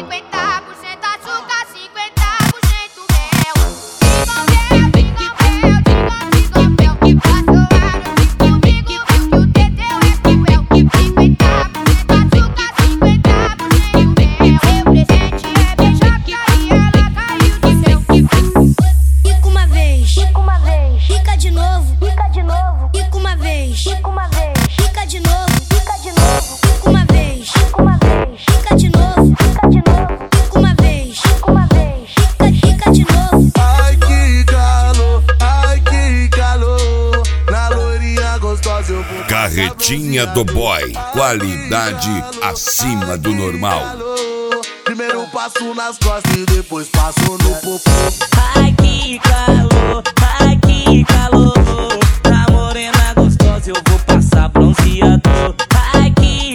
açúcar, 50% mel. Diga mel, diga mel, que passou água comigo, viu que o Teteu é cruel. 50% açúcar, 50% mel. Seu presente é beijar e ela caiu do céu. Fica uma vez, fica de novo, fica uma vez, fica de novo, fica uma vez, fica de novo, fica uma vez, fica de novo. Ai que calor, na loirinha gostosa eu vou. Carretinha do Boy, qualidade acima do normal. Primeiro passo nas costas e depois passo no popô. Ai que calor, na morena gostosa eu vou passar bronzeador. Ai que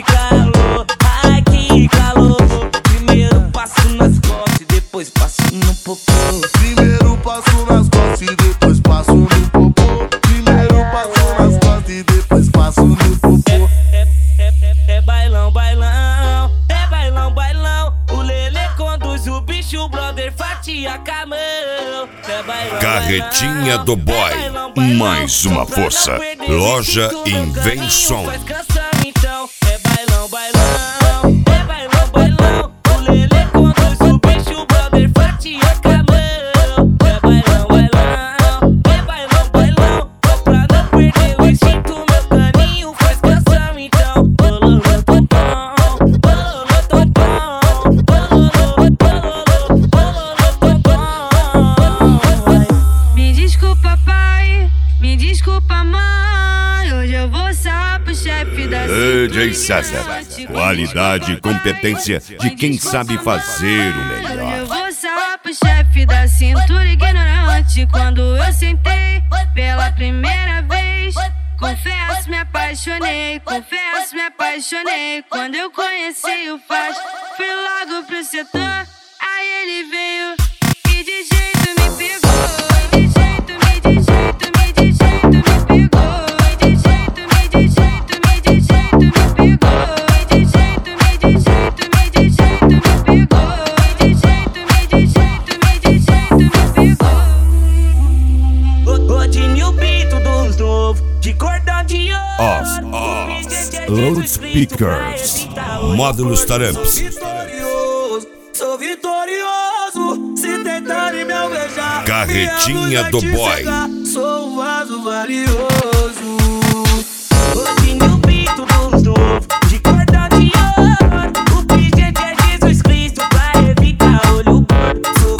calor, primeiro passo nas costas e depois passo no popô. Primeiro passo nas costas e depois passo no popô. Primeiro passo nas costas e depois passo no popô. É bailão, bailão, é bailão, bailão. O Lelê conduz o bicho, o brother fatia camão. É bailão, Carretinha do Boy, mais uma força. Loja Invenção. Faz canção então. É bailão, bailão, é bailão, bailão. O Lelê conduz o bicho, o brother fatia camão. É bailão, bailão, é bailão, bailão. Pra não perder o instinto, meu caninho faz canção então. Me desculpa, pai, me desculpa, mãe. Hoje eu vou só pro chefe da DJ César, qualidade e competência de quem sabe fazer o Hoje eu melhor. vou só pro chefe da cintura ignorante. Quando eu sentei pela primeira vez, confesso, me apaixonei. Quando eu conheci o Faz, fui logo pro setor. Aí ele veio e de jeito me pegou. De jeito me pegou. De jeito me pegou. De jeito me pegou. Rodinho Pinto dos novos, de cordão de ouro. Loudspeakers, módulos taramps. Sou vitorioso, se tentarem me alvejar. Carretinha do Boy. Sou um vaso valioso. Rodinho Pinto dos novos, de cordão de ouro. O pingente é Jesus Cristo pra evitar olho gordo. Sou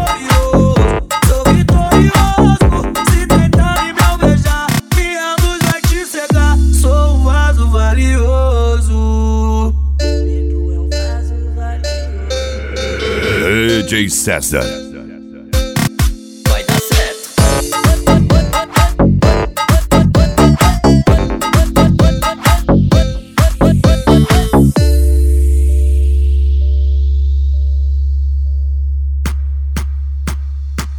vitorioso, se tentarem me alvejar, minha luz vai te cegar. Sou um vaso valioso. Pedro é um vaso valioso. DJ César,